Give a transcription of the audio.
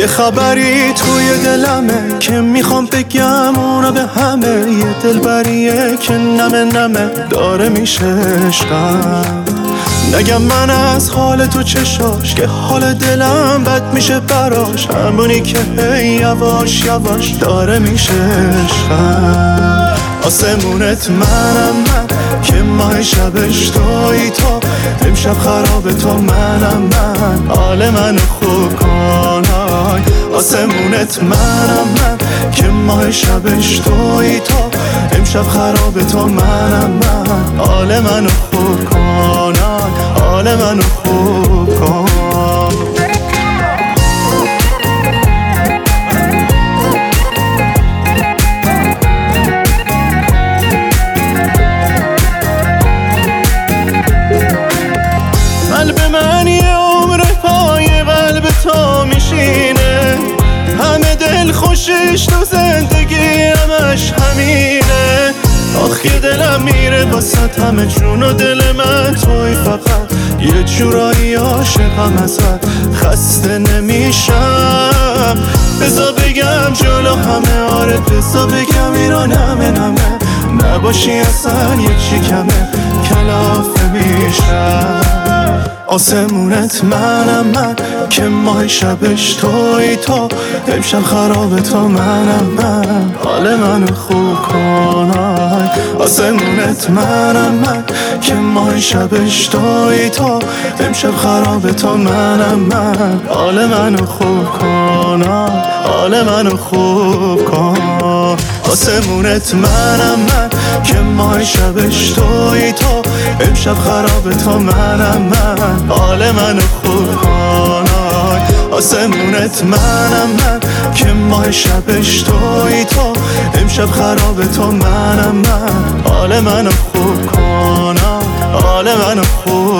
یه خبری توی دلمه که میخوام بگم اونا به همه، یه دلبریه که نمه نمه داره میشه عشقم. نگم من از حال تو چشاش که حال دلم بد میشه براش، همونی که یواش یواش داره میشه عشقم. آسمونت منم من که ماه شبش توی تو، امشب خرابه تو منم من، حال منو خوب کن. آسمونت منم من که ماه شبش توی تو، امشب خرابه تو منم من، حال منو خوب کن، حال منو خوب کن. قلب من یه عمر پای قلب تو میشینه، همه دل خوشش تو زندگی همش همینه. آخ یه دلم میره واسه همه جون و دل من توی، فقط یه جورایی عاشقم ازت خسته نمیشم. بذار بگم جلو همه، آره بذار بگم اینا نمه نمه، نباشی اصلا یه چی کمه کلافه میشم. آسمونت منم من که ماه شبش توی تو، امشب خرابه تو منم من، حال منو خوب کن. آسمونت منم من که ماه شبش توی تو، امشب خرابه تو منم من، حال منو خوب کن، حال منو خوب کن. آسمونت منم من که ماه شبش توی تو، امشب خرابه تو منم من، حال منو خوب کن. آسمونت منم من که ماه شبش توی تو، امشب خرابه تو منم من، حال منو خوب کن، حال منو خوب